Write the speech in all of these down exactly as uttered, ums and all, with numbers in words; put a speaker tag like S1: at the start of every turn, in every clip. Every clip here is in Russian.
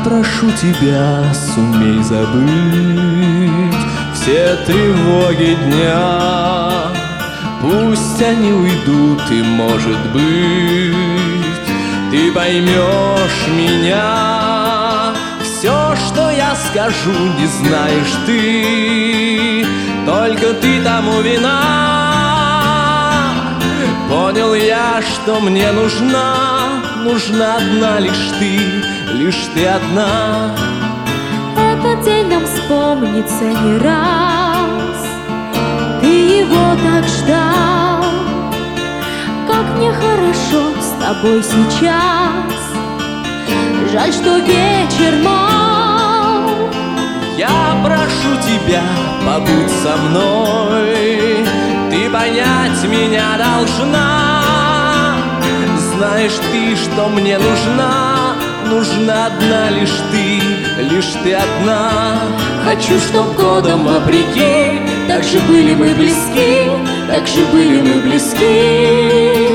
S1: прошу тебя, сумей забыть все тревоги дня. Пусть они уйдут, и, может быть, ты поймешь меня. Все, что я скажу, не знаешь ты, только ты тому вина. Понял я, что мне нужна, нужна одна лишь ты, лишь ты одна.
S2: Этот день нам вспомнится не раз. Ты его так ждал. Как мне хорошо с тобой сейчас. Жаль, что вечер мал.
S1: Я прошу тебя, побудь со мной. Ты понять меня должна. Знаешь ты, что мне нужна, нужна одна лишь ты, лишь ты одна. Хочу, чтоб годом вопреки так же были мы близки, так же были мы близки.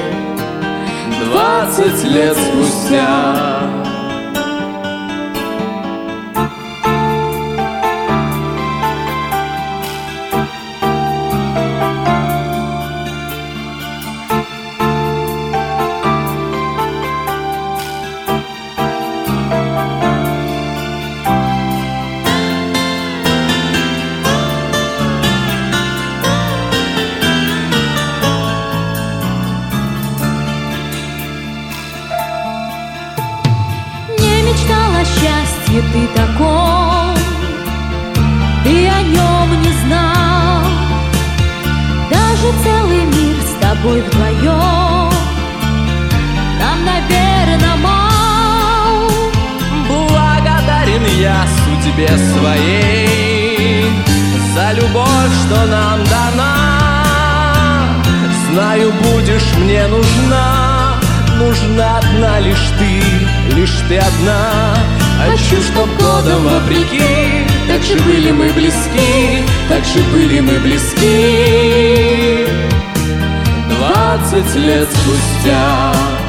S1: Двадцать лет спустя.
S2: Счастье ты такой, ты о нем не знал. Даже целый мир с тобой вдвоем нам, наверно, мал.
S1: Благодарен я судьбе своей за любовь, что нам дана. Знаю, будешь мне нужна, нужна одна лишь ты, лишь ты одна. Хочу, чтоб годом вопреки так же были мы близки, так же были мы близки. Двадцать лет спустя.